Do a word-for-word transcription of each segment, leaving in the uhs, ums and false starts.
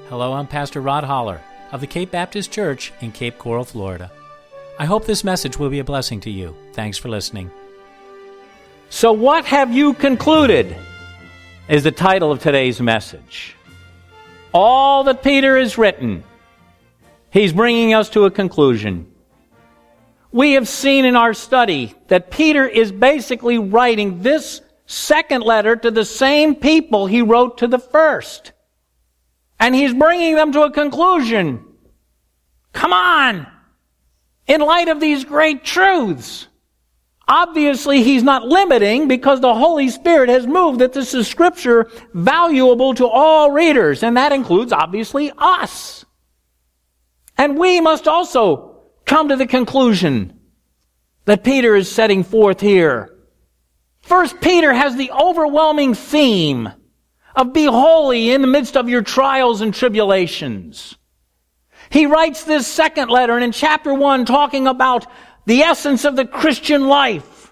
Hello, I'm Pastor Rod Holler of the Cape Baptist Church in Cape Coral, Florida. I hope this message will be a blessing to you. Thanks for listening. So what have you concluded is the title of today's message. All that Peter has written, he's bringing us to a conclusion. We have seen in our study that Peter is basically writing this second letter to the same people he wrote to the first. And he's bringing them to a conclusion. Come on! In light of these great truths. Obviously, he's not limiting because the Holy Spirit has moved that this is Scripture valuable to all readers. And that includes, obviously, us. And we must also come to the conclusion that Peter is setting forth here. First, Peter has the overwhelming theme of be holy in the midst of your trials and tribulations. He writes this second letter, and in chapter one, talking about the essence of the Christian life.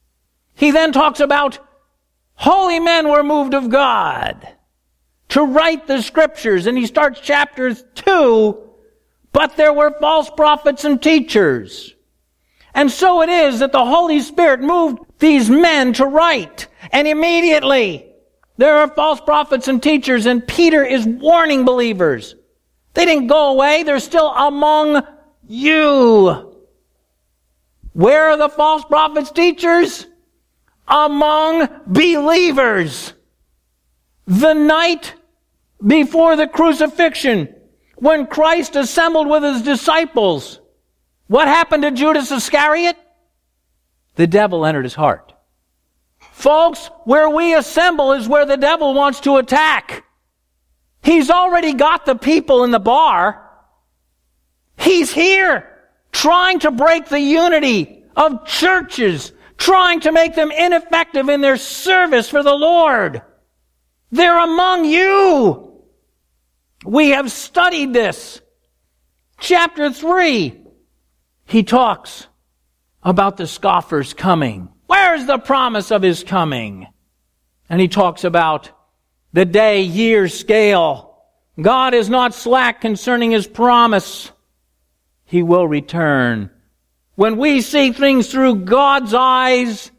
He then talks about holy men were moved of God to write the Scriptures, and he starts chapter two, but there were false prophets and teachers. And so it is that the Holy Spirit moved these men to write, and immediately there are false prophets and teachers, and Peter is warning believers. They didn't go away. They're still among you. Where are the false prophets, teachers? Among believers. The night before the crucifixion, when Christ assembled with his disciples, what happened to Judas Iscariot? The devil entered his heart. Folks, where we assemble is where the devil wants to attack. He's already got the people in the bar. He's here trying to break the unity of churches, trying to make them ineffective in their service for the Lord. They're among you. We have studied this. Chapter three, he talks about the scoffers coming. Where's the promise of his coming? And he talks about the day, year scale. God is not slack concerning his promise. He will return. When we see things through God's eyes,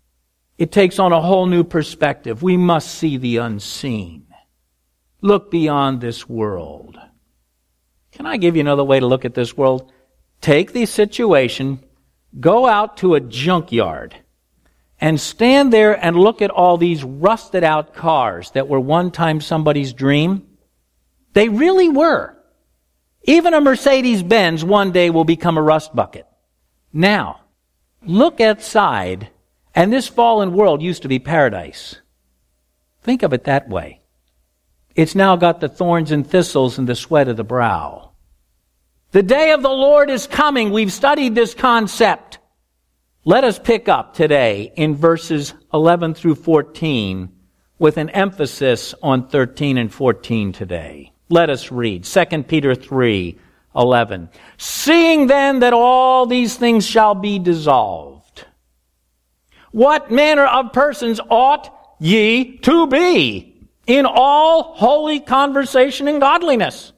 it takes on a whole new perspective. We must see the unseen. Look beyond this world. Can I give you another way to look at this world? Take the situation, go out to a junkyard, and stand there and look at all these rusted out cars that were one time somebody's dream. They really were. Even a Mercedes-Benz one day will become a rust bucket. Now, look outside, and this fallen world used to be paradise. Think of it that way. It's now got the thorns and thistles and the sweat of the brow. The day of the Lord is coming. We've studied this concept. Let us pick up today in verses eleven through fourteen with an emphasis on thirteen and fourteen today. Let us read Second Peter three eleven. Seeing then that all these things shall be dissolved, what manner of persons ought ye to be in all holy conversation and godliness?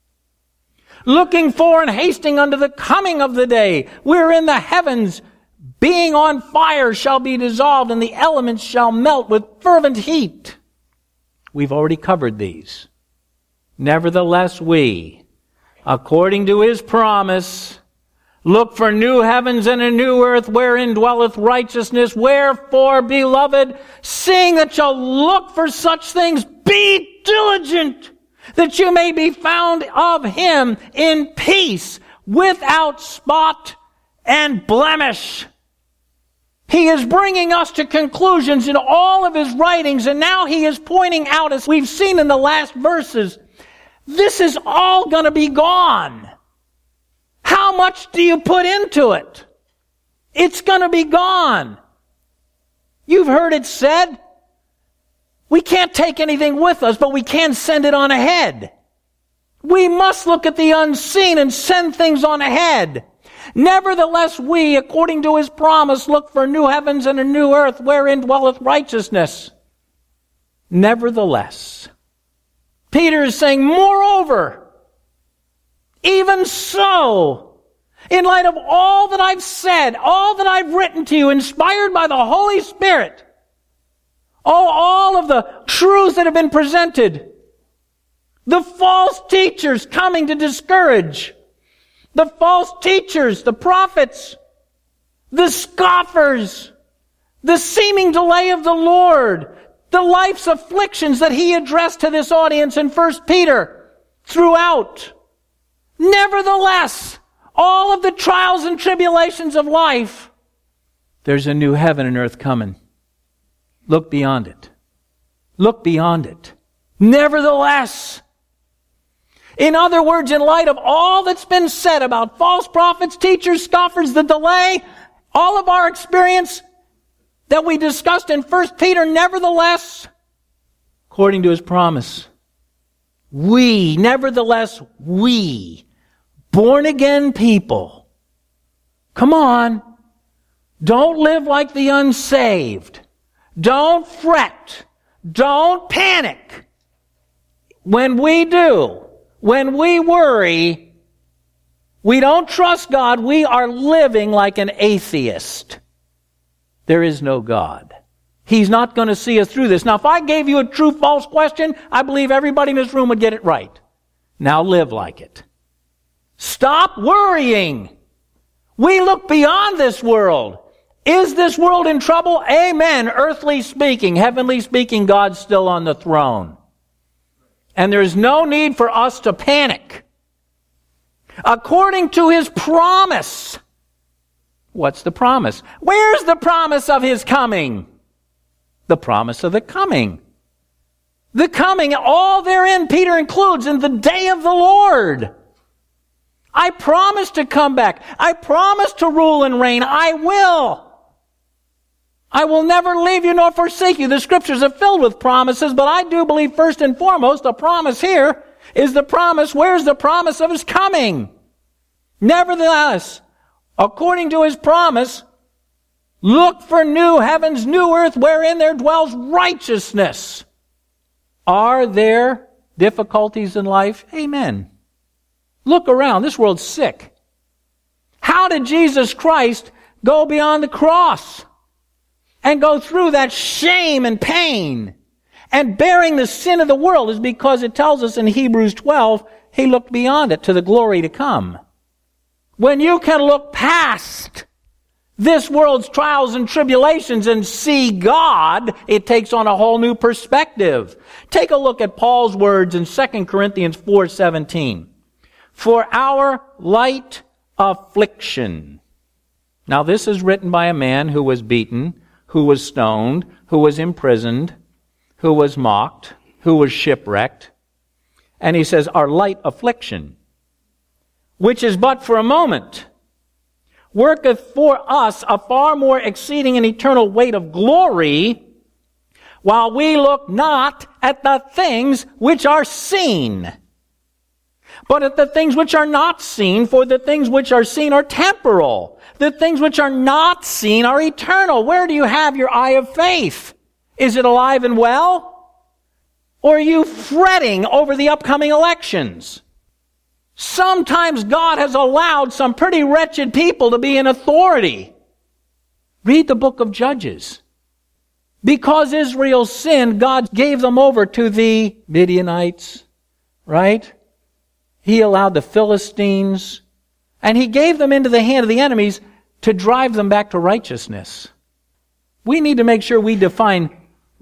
Looking for and hasting unto the coming of the day, wherein the heavens being on fire shall be dissolved, and the elements shall melt with fervent heat. We've already covered these. Nevertheless, we, according to his promise, look for new heavens and a new earth wherein dwelleth righteousness. Wherefore, beloved, seeing that you look for such things, be diligent, that you may be found of him in peace, without spot and blemish. He is bringing us to conclusions in all of his writings, and now he is pointing out, as we've seen in the last verses, this is all going to be gone. How much do you put into it? It's going to be gone. You've heard it said, we can't take anything with us, but we can send it on ahead. We must look at the unseen and send things on ahead. Nevertheless, we, according to his promise, look for new heavens and a new earth wherein dwelleth righteousness. Nevertheless, Peter is saying, moreover, even so, in light of all that I've said, all that I've written to you, inspired by the Holy Spirit, oh, all of the truths that have been presented, the false teachers coming to discourage, the false teachers, the prophets, the scoffers, the seeming delay of the Lord, the life's afflictions that he addressed to this audience in First Peter throughout. Nevertheless, all of the trials and tribulations of life, there's a new heaven and earth coming. Look beyond it. Look beyond it. Nevertheless, in other words, in light of all that's been said about false prophets, teachers, scoffers, the delay, all of our experience that we discussed in First Peter, nevertheless, according to his promise, we, nevertheless, we, born-again people, come on, don't live like the unsaved. Don't fret. Don't panic. When we do, when we worry, we don't trust God, we are living like an atheist. There is no God. He's not going to see us through this. Now, if I gave you a true-false question, I believe everybody in this room would get it right. Now live like it. Stop worrying. We look beyond this world. Is this world in trouble? Amen. Earthly speaking, heavenly speaking, God's still on the throne. And there's no need for us to panic. According to his promise. What's the promise? Where's the promise of his coming? The promise of the coming. The coming, all therein, Peter includes in the day of the Lord. I promise to come back. I promise to rule and reign. I will. I will never leave you nor forsake you. The scriptures are filled with promises, but I do believe first and foremost the promise here is the promise. Where's the promise of his coming? Nevertheless, according to his promise, look for new heavens, new earth, wherein there dwells righteousness. Are there difficulties in life? Amen. Look around. This world's sick. How did Jesus Christ go beyond the cross and go through that shame and pain and bearing the sin of the world? Is because it tells us in Hebrews twelve, he looked beyond it to the glory to come. When you can look past this world's trials and tribulations and see God, it takes on a whole new perspective. Take a look at Paul's words in Second Corinthians four seventeen. For our light affliction. Now this is written by a man who was beaten, who was stoned, who was imprisoned, who was mocked, who was shipwrecked. And he says, our light affliction, which is but for a moment, worketh for us a far more exceeding and eternal weight of glory, while we look not at the things which are seen, but at the things which are not seen, for the things which are seen are temporal. The things which are not seen are eternal. Where do you have your eye of faith? Is it alive and well? Or are you fretting over the upcoming elections? Sometimes God has allowed some pretty wretched people to be in authority. Read the book of Judges. Because Israel sinned, God gave them over to the Midianites, right? He allowed the Philistines, and he gave them into the hand of the enemies to drive them back to righteousness. We need to make sure we define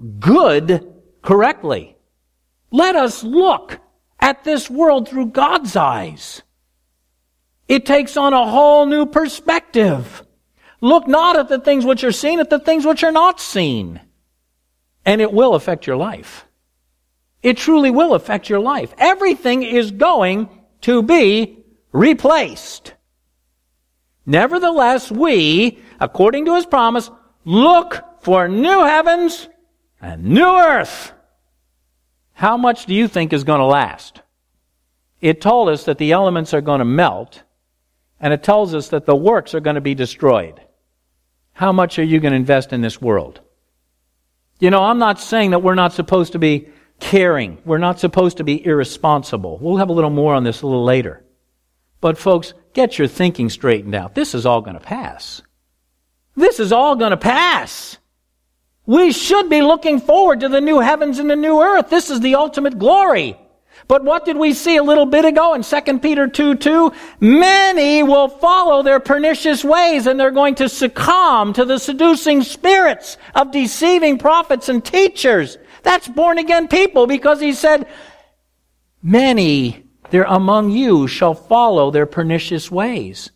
good correctly. Let us look at this world through God's eyes. It takes on a whole new perspective. Look not at the things which are seen, at the things which are not seen. And it will affect your life. It truly will affect your life. Everything is going to be replaced. Nevertheless, we, according to his promise, look for new heavens and new earth. How much do you think is going to last? It told us that the elements are going to melt, and it tells us that the works are going to be destroyed. How much are you going to invest in this world? You know, I'm not saying that we're not supposed to be caring. We're not supposed to be irresponsible. We'll have a little more on this a little later. But folks, get your thinking straightened out. This is all going to pass. This is all going to pass. We should be looking forward to the new heavens and the new earth. This is the ultimate glory. But what did we see a little bit ago in Second Peter two two? Many will follow their pernicious ways, and they're going to succumb to the seducing spirits of deceiving prophets and teachers. That's born-again people, because he said, many there among you shall follow their pernicious ways.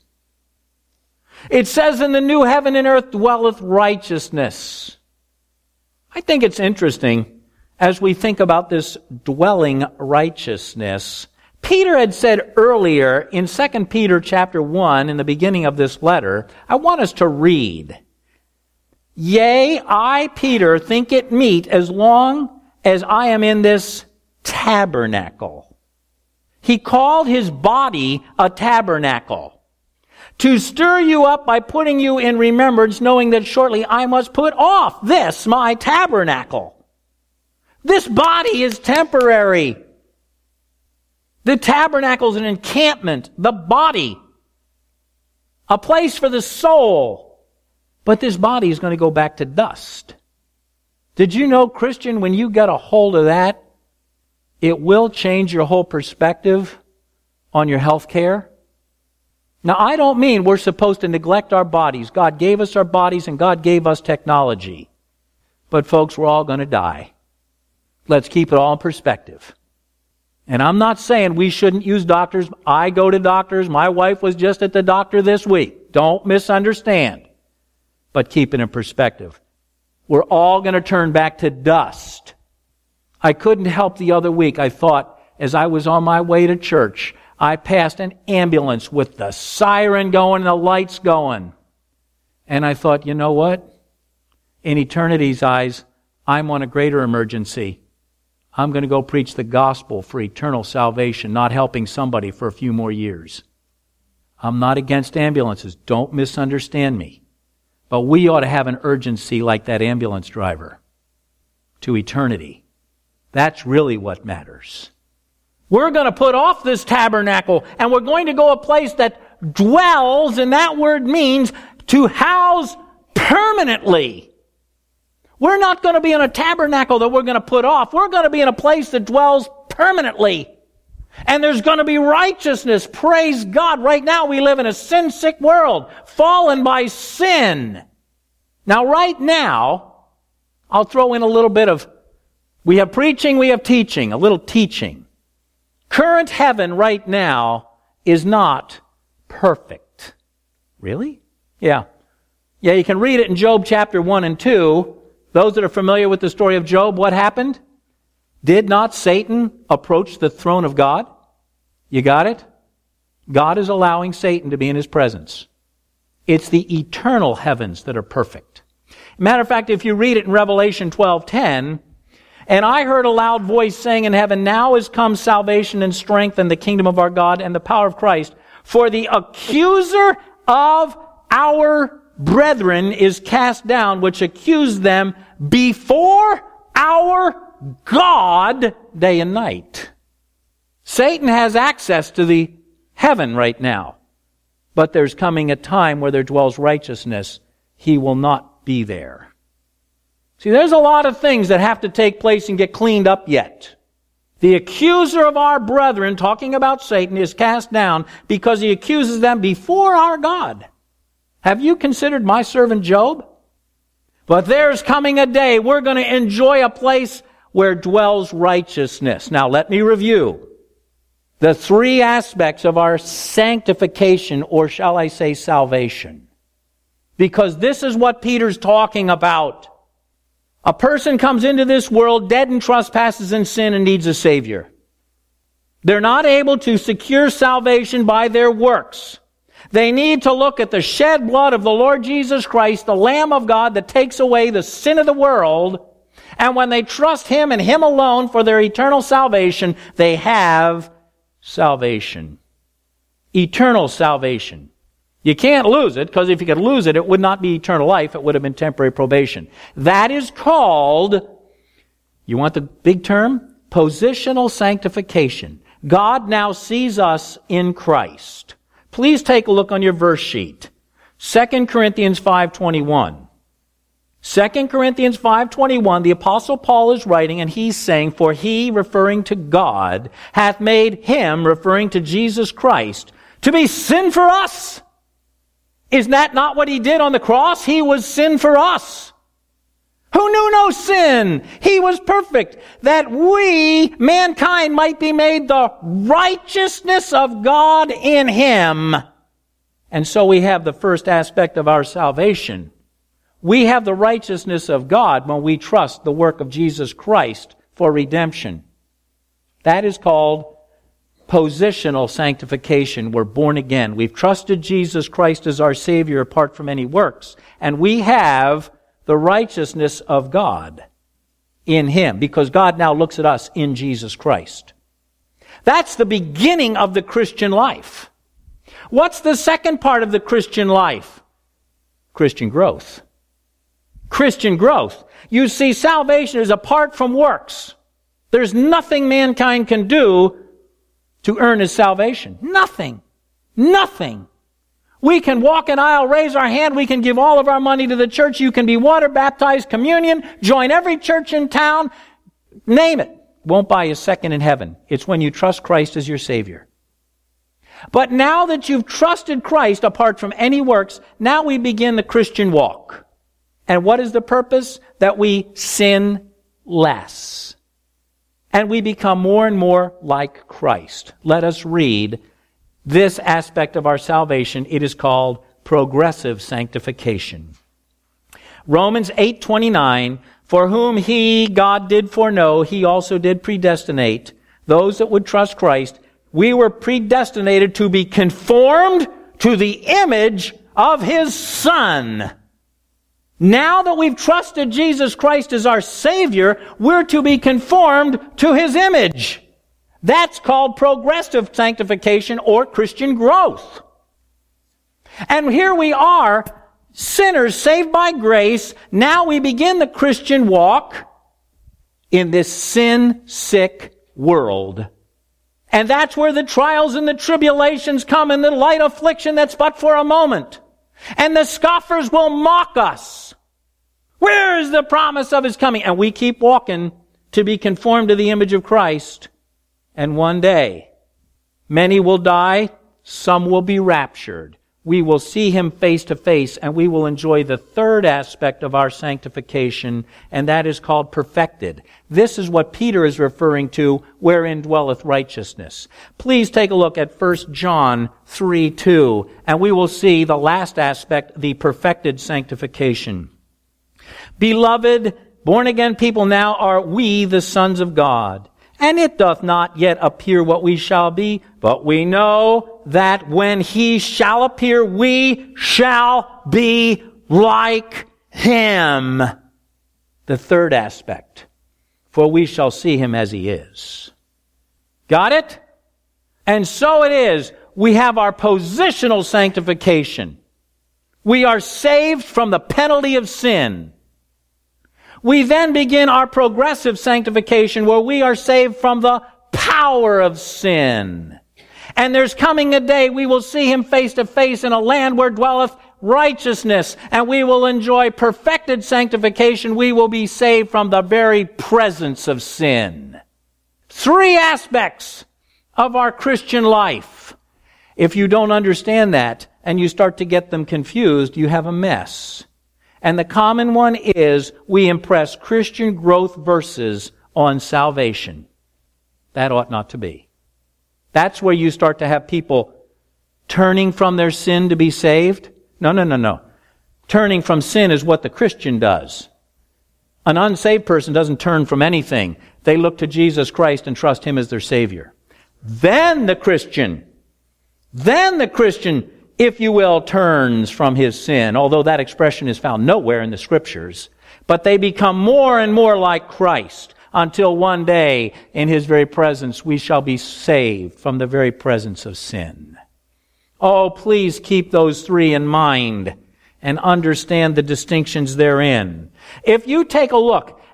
It says, in the new heaven and earth dwelleth righteousness. I think it's interesting as we think about this dwelling righteousness. Peter had said earlier in Second Peter chapter one, in the beginning of this letter, I want us to read, Yea, I, Peter, think it meet as long as I am in this tabernacle. He called his body a tabernacle, to stir you up by putting you in remembrance, knowing that shortly I must put off this, my tabernacle. This body is temporary. The tabernacle is an encampment, the body, a place for the soul. But this body is going to go back to dust. Did you know, Christian, when you get a hold of that, it will change your whole perspective on your health care? Now, I don't mean we're supposed to neglect our bodies. God gave us our bodies and God gave us technology. But folks, we're all going to die. Let's keep it all in perspective. And I'm not saying we shouldn't use doctors. I go to doctors. My wife was just at the doctor this week. Don't misunderstand. But keep it in perspective. We're all going to turn back to dust. I couldn't help the other week. I thought, as I was on my way to church, I passed an ambulance with the siren going and the lights going. And I thought, you know what? In eternity's eyes, I'm on a greater emergency. I'm going to go preach the gospel for eternal salvation, not helping somebody for a few more years. I'm not against ambulances. Don't misunderstand me. But we ought to have an urgency like that ambulance driver to eternity. That's really what matters. We're going to put off this tabernacle, and we're going to go a place that dwells, and that word means to house permanently. We're not going to be in a tabernacle that we're going to put off. We're going to be in a place that dwells permanently. And there's going to be righteousness. Praise God. Right now we live in a sin-sick world, fallen by sin. Now right now, I'll throw in a little bit of, we have preaching, we have teaching, a little teaching. Current heaven right now is not perfect. Really? Yeah. Yeah, you can read it in Job chapter one and two. Those that are familiar with the story of Job, what happened? Did not Satan approach the throne of God? You got it? God is allowing Satan to be in his presence. It's the eternal heavens that are perfect. Matter of fact, if you read it in Revelation twelve ten, and I heard a loud voice saying in heaven, now is come salvation and strength and the kingdom of our God and the power of Christ. For the accuser of our brethren is cast down, which accused them before our God day and night. Satan has access to the heaven right now. But there's coming a time where there dwells righteousness. He will not be there. See, there's a lot of things that have to take place and get cleaned up yet. The accuser of our brethren, talking about Satan, is cast down because he accuses them before our God. Have you considered my servant Job? But there's coming a day we're going to enjoy a place where dwells righteousness. Now let me review the three aspects of our sanctification, or shall I say salvation. Because this is what Peter's talking about. A person comes into this world dead in trespasses and sin and needs a Savior. They're not able to secure salvation by their works. They need to look at the shed blood of the Lord Jesus Christ, the Lamb of God that takes away the sin of the world. And when they trust Him and Him alone for their eternal salvation, they have salvation. Eternal salvation. You can't lose it, because if you could lose it, it would not be eternal life. It would have been temporary probation. That is called, you want the big term? Positional sanctification. God now sees us in Christ. Please take a look on your verse sheet. Second Corinthians five twenty-one. Second Corinthians five twenty-one, the Apostle Paul is writing, and he's saying, "For he," referring to God, "hath made him," referring to Jesus Christ, "to be sin for us." Is that not what he did on the cross? He was sin for us. Who knew no sin? He was perfect, that we, mankind, might be made the righteousness of God in him. And so we have the first aspect of our salvation. We have the righteousness of God when we trust the work of Jesus Christ for redemption. That is called positional sanctification. We're born again. We've trusted Jesus Christ as our Savior apart from any works. And we have the righteousness of God in him, because God now looks at us in Jesus Christ. That's the beginning of the Christian life. What's the second part of the Christian life? Christian growth. Christian growth. You see, salvation is apart from works. There's nothing mankind can do to earn his salvation. Nothing. Nothing. We can walk an aisle, raise our hand, we can give all of our money to the church, you can be water baptized, communion, join every church in town, name it. Won't buy you a second in heaven. It's when you trust Christ as your Savior. But now that you've trusted Christ apart from any works, now we begin the Christian walk. And what is the purpose? That we sin less. And we become more and more like Christ. Let us read this aspect of our salvation. It is called progressive sanctification. Romans eight twenty-nine, "For whom he, God, did foreknow, he also did predestinate, those that would trust Christ. We were predestinated to be conformed to the image of his Son." Now that we've trusted Jesus Christ as our Savior, we're to be conformed to his image. That's called progressive sanctification or Christian growth. And here we are, sinners saved by grace. Now we begin the Christian walk in this sin-sick world. And that's where the trials and the tribulations come, and the light affliction that's but for a moment. And the scoffers will mock us. Where is the promise of his coming? And we keep walking to be conformed to the image of Christ. And one day, many will die, some will be raptured. We will see him face to face, and we will enjoy the third aspect of our sanctification, and that is called perfected. This is what Peter is referring to, wherein dwelleth righteousness. Please take a look at First John three two, and we will see the last aspect, the perfected sanctification. "Beloved, born-again people now are we the sons of God. And it doth not yet appear what we shall be, but we know that when he shall appear, we shall be like him." The third aspect, "For we shall see him as he is." Got it? And so it is. We have our positional sanctification. We are saved from the penalty of sin. We then begin our progressive sanctification, where we are saved from the power of sin. And there's coming a day we will see him face to face in a land where dwelleth righteousness, and we will enjoy perfected sanctification. We will be saved from the very presence of sin. Three aspects of our Christian life. If you don't understand that and you start to get them confused, you have a mess. And the common one is we impress Christian growth verses on salvation. That ought not to be. That's where you start to have people turning from their sin to be saved. No, no, no, no. Turning from sin is what the Christian does. An unsaved person doesn't turn from anything. They look to Jesus Christ and trust him as their Savior. Then the Christian, then the Christian if you will, turns from his sin, although that expression is found nowhere in the Scriptures. But they become more and more like Christ, until one day, in his very presence, we shall be saved from the very presence of sin. Oh, please keep those three in mind and understand the distinctions therein. If you take a look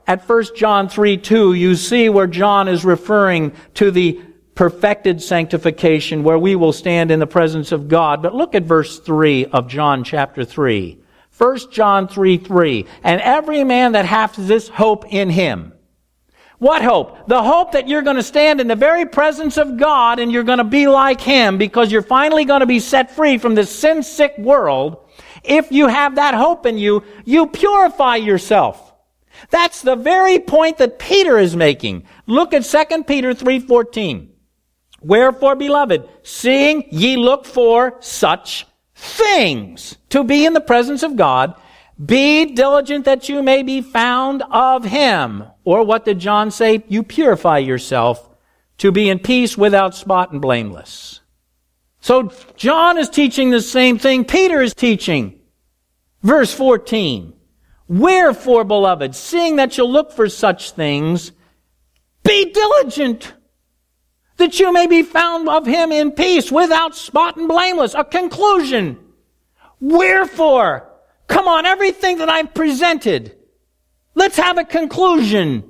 at First John three two, you see where John is referring to the perfected sanctification where we will stand in the presence of God. But look at verse three of John chapter three. First John three three. And every man that hath this hope in him. What hope? The hope that you're going to stand in the very presence of God and you're going to be like Him because you're finally going to be set free from this sin-sick world. If you have that hope in you, you purify yourself. That's the very point that Peter is making. Look at Second Peter three fourteen. Wherefore, beloved, seeing ye look for such things to be in the presence of God, be diligent that you may be found of Him. Or what did John say? You purify yourself to be in peace without spot and blameless. So John is teaching the same thing Peter is teaching. Verse fourteen. Wherefore, beloved, seeing that you look for such things, be diligent that you may be found of Him in peace without spot and blameless. A conclusion. Wherefore? Come on, everything that I've presented. Let's have a conclusion.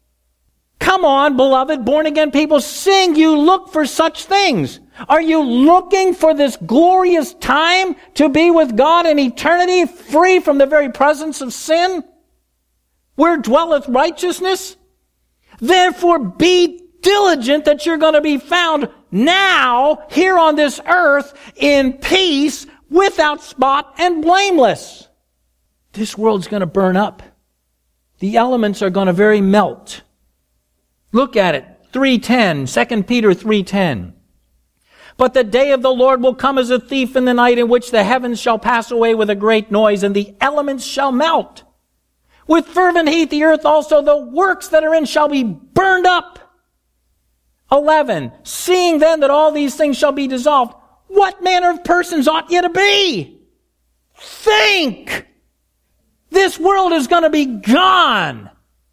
Come on, beloved, born-again people, seeing you look for such things. Are you looking for this glorious time to be with God in eternity, free from the very presence of sin? Where dwelleth righteousness? Therefore be diligent that you're going to be found now, here on this earth, in peace, without spot and blameless. This world's going to burn up. The elements are going to very melt. Look at it. three ten, Second Peter three ten. But the day of the Lord will come as a thief in the night, in which the heavens shall pass away with a great noise, and the elements shall melt. With fervent heat the earth also, the works that are in shall be burned up. eleven. Seeing then that all these things shall be dissolved, what manner of persons ought ye to be? Think! This world is going to be gone.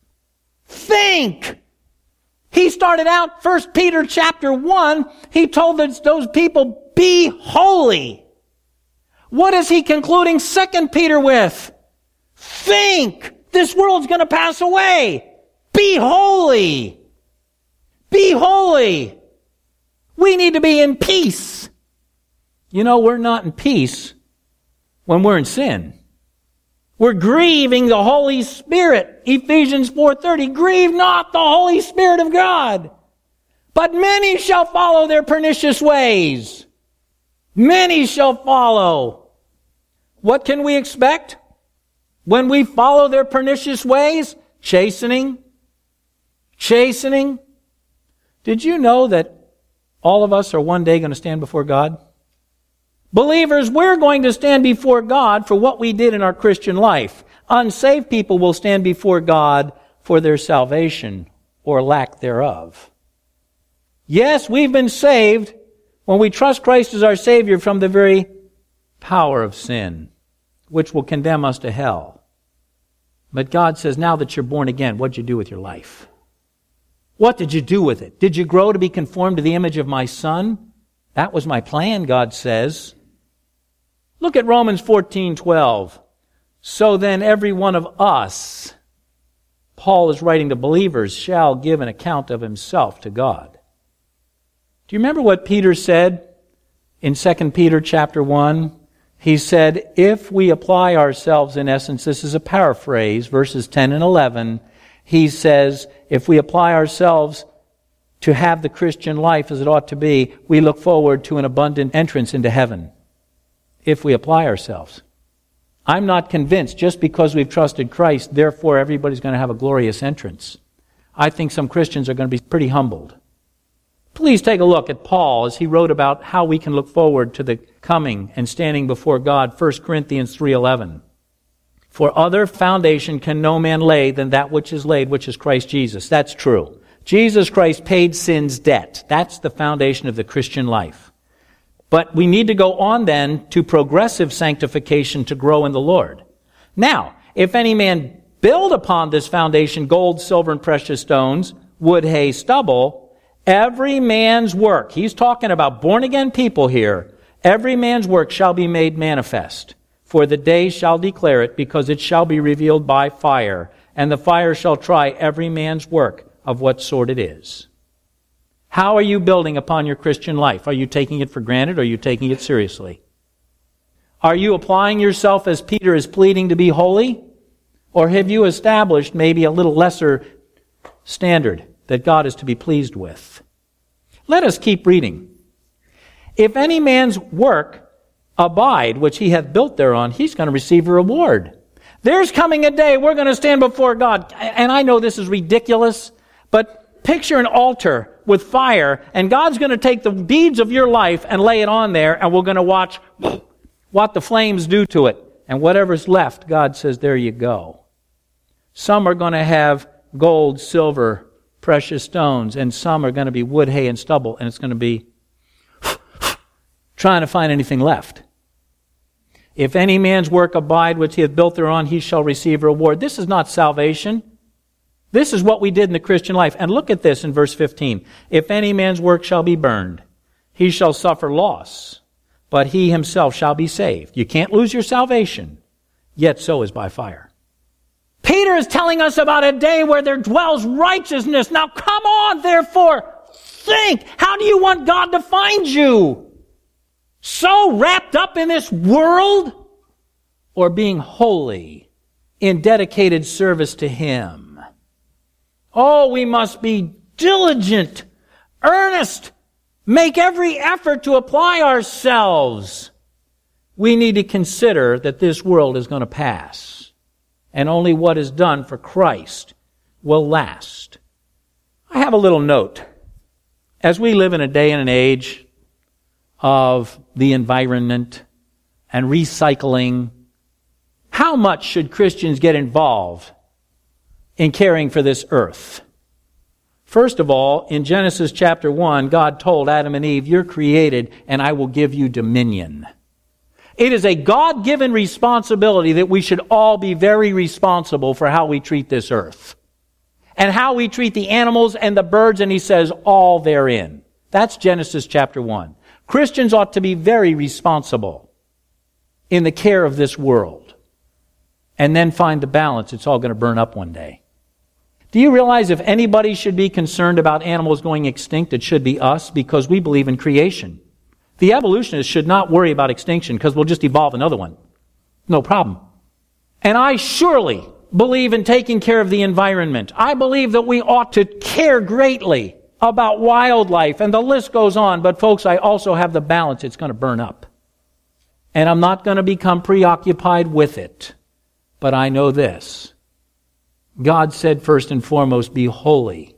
Think! He started out, First Peter chapter one, he told those people, be holy. What is he concluding Second Peter with? Think! This world's going to pass away. Be holy. Be holy. We need to be in peace. You know, we're not in peace when we're in sin. We're grieving the Holy Spirit. Ephesians four thirty, grieve not the Holy Spirit of God. But many shall follow their pernicious ways. Many shall follow. What can we expect when we follow their pernicious ways? Chastening. Chastening. Did you know that all of us are one day going to stand before God? Believers, we're going to stand before God for what we did in our Christian life. Unsaved people will stand before God for their salvation or lack thereof. Yes, we've been saved when we trust Christ as our Savior from the very power of sin, which will condemn us to hell. But God says, now that you're born again, what'd you do with your life? What did you do with it? Did you grow to be conformed to the image of my Son? That was my plan, God says. Look at Romans fourteen twelve. So then every one of us, Paul is writing to believers, shall give an account of himself to God. Do you remember what Peter said in Second Peter chapter one? He said, if we apply ourselves, in essence, this is a paraphrase, verses ten and eleven, he says, if we apply ourselves to have the Christian life as it ought to be, we look forward to an abundant entrance into heaven. If we apply ourselves. I'm not convinced just because we've trusted Christ, therefore everybody's going to have a glorious entrance. I think some Christians are going to be pretty humbled. Please take a look at Paul as he wrote about how we can look forward to the coming and standing before God, First Corinthians three eleven. For other foundation can no man lay than that which is laid, which is Christ Jesus. That's true. Jesus Christ paid sin's debt. That's the foundation of the Christian life. But we need to go on then to progressive sanctification to grow in the Lord. Now, if any man build upon this foundation gold, silver, and precious stones, wood, hay, stubble, every man's work, he's talking about born-again people here, every man's work shall be made manifest. For the day shall declare it, because it shall be revealed by fire, and the fire shall try every man's work of what sort it is. How are you building upon your Christian life? Are you taking it for granted or are you taking it seriously? Are you applying yourself as Peter is pleading to be holy? Or have you established maybe a little lesser standard that God is to be pleased with? Let us keep reading. If any man's work abide, which he hath built thereon, he's going to receive a reward. There's coming a day we're going to stand before God. And I know this is ridiculous, but picture an altar with fire, and God's going to take the deeds of your life and lay it on there, and we're going to watch what the flames do to it. And whatever's left, God says, there you go. Some are going to have gold, silver, precious stones, and some are going to be wood, hay, and stubble, and it's going to be trying to find anything left. If any man's work abide which he hath built thereon, he shall receive a reward. This is not salvation. This is what we did in the Christian life. And look at this in verse fifteen. If any man's work shall be burned, he shall suffer loss, but he himself shall be saved. You can't lose your salvation, yet so is by fire. Peter is telling us about a day where there dwells righteousness. Now come on, therefore, think. How do you want God to find you? So wrapped up in this world? Or being holy in dedicated service to Him? Oh, we must be diligent, earnest, make every effort to apply ourselves. We need to consider that this world is going to pass. And only what is done for Christ will last. I have a little note. As we live in a day and an age of the environment and recycling, how much should Christians get involved in caring for this earth? First of all, in Genesis chapter one, God told Adam and Eve, you're created and I will give you dominion. It is a God-given responsibility that we should all be very responsible for how we treat this earth. And how we treat the animals and the birds, and he says, all therein. That's Genesis chapter one. Christians ought to be very responsible in the care of this world. And then find the balance. It's all going to burn up one day. Do you realize if anybody should be concerned about animals going extinct, it should be us, because we believe in creation. The evolutionists should not worry about extinction because we'll just evolve another one. No problem. And I surely believe in taking care of the environment. I believe that we ought to care greatly about wildlife, and the list goes on. But folks, I also have the balance. It's going to burn up. And I'm not going to become preoccupied with it. But I know this. God said first and foremost, be holy.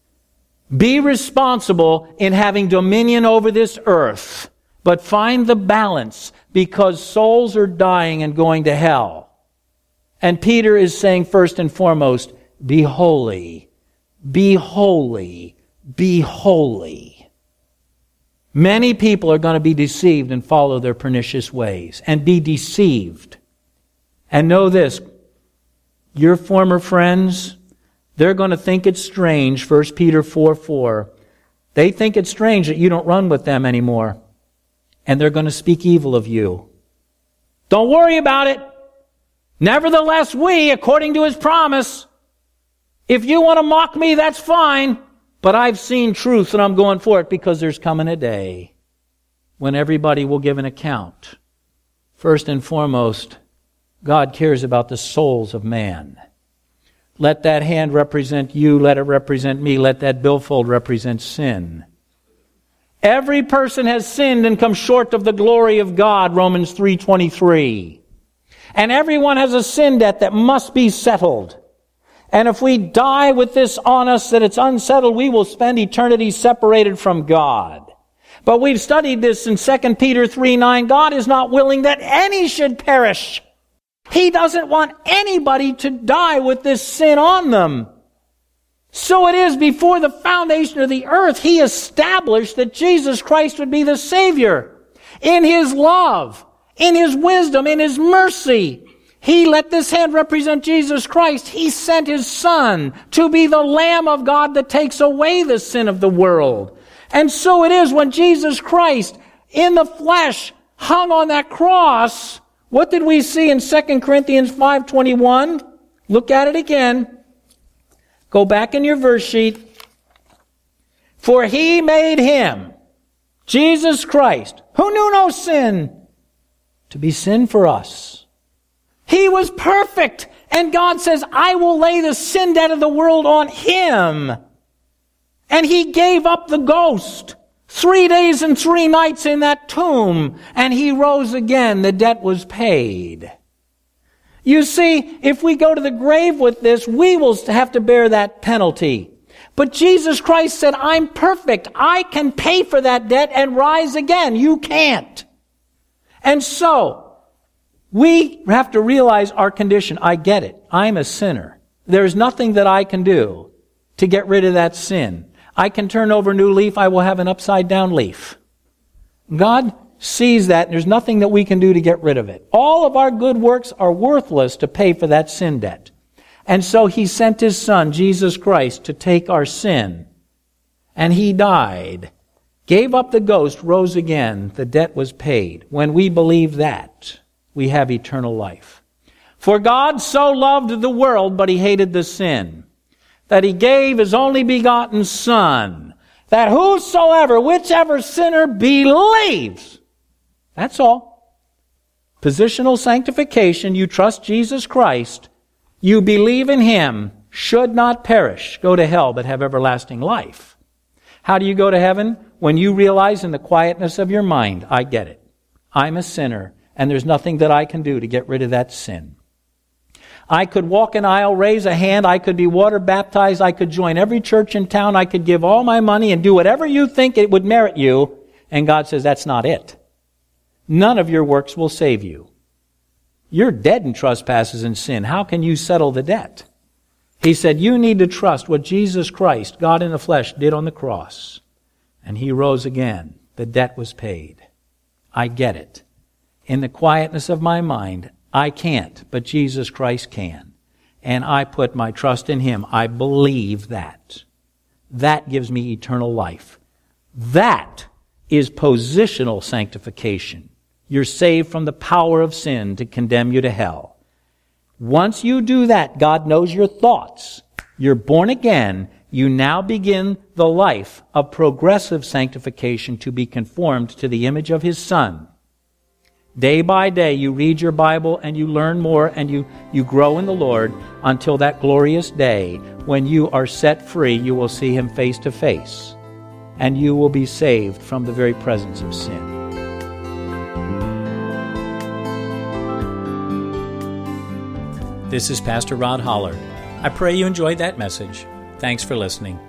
Be responsible in having dominion over this earth, but find the balance because souls are dying and going to hell. And Peter is saying first and foremost, be holy, be holy, be holy. Many people are going to be deceived and follow their pernicious ways and be deceived. And know this, your former friends, they're going to think it's strange, First Peter four four. They think it's strange that you don't run with them anymore. And they're going to speak evil of you. Don't worry about it. Nevertheless, we, according to His promise, if you want to mock me, that's fine. But I've seen truth and I'm going for it because there's coming a day when everybody will give an account. First and foremost, God cares about the souls of man. Let that hand represent you. Let it represent me. Let that billfold represent sin. Every person has sinned and come short of the glory of God, Romans three twenty-three. And everyone has a sin debt that must be settled. And if we die with this on us that it's unsettled, we will spend eternity separated from God. But we've studied this in Second Peter three nine. God is not willing that any should perish. He doesn't want anybody to die with this sin on them. So it is before the foundation of the earth, He established that Jesus Christ would be the Savior. In His love, in His wisdom, in His mercy, He let this hand represent Jesus Christ. He sent His Son to be the Lamb of God that takes away the sin of the world. And so it is when Jesus Christ, in the flesh, hung on that cross. What did we see in Second Corinthians five twenty-one? Look at it again. Go back in your verse sheet. For he made him, Jesus Christ, who knew no sin, to be sin for us. He was perfect. And God says, I will lay the sin debt of the world on him. And he gave up the ghost. Three days and three nights in that tomb. And he rose again. The debt was paid. You see, if we go to the grave with this, we will have to bear that penalty. But Jesus Christ said, I'm perfect. I can pay for that debt and rise again. You can't. And so, we have to realize our condition. I get it. I'm a sinner. There's nothing that I can do to get rid of that sin. I can turn over a new leaf. I will have an upside down leaf. God sees that, and there's nothing that we can do to get rid of it. All of our good works are worthless to pay for that sin debt. And so he sent his Son, Jesus Christ, to take our sin. And he died, gave up the ghost, rose again. The debt was paid. When we believe that, we have eternal life. For God so loved the world, but he hated the sin, that he gave his only begotten Son, that whosoever, whichever sinner believes. That's all. Positional sanctification, you trust Jesus Christ, you believe in him, should not perish, go to hell, but have everlasting life. How do you go to heaven? When you realize in the quietness of your mind, I get it. I'm a sinner, and there's nothing that I can do to get rid of that sin. I could walk an aisle, raise a hand, I could be water baptized, I could join every church in town, I could give all my money and do whatever you think it would merit you, and God says that's not it. None of your works will save you. You're dead in trespasses and sin. How can you settle the debt? He said, you need to trust what Jesus Christ, God in the flesh, did on the cross. And he rose again. The debt was paid. I get it. In the quietness of my mind, I can't, but Jesus Christ can. And I put my trust in him. I believe that. That gives me eternal life. That is positional sanctification. You're saved from the power of sin to condemn you to hell. Once you do that, God knows your thoughts. You're born again. You now begin the life of progressive sanctification to be conformed to the image of his Son. Day by day, you read your Bible and you learn more and you, you grow in the Lord until that glorious day when you are set free, you will see him face to face. And you will be saved from the very presence of sin. This is Pastor Rod Holler. I pray you enjoyed that message. Thanks for listening.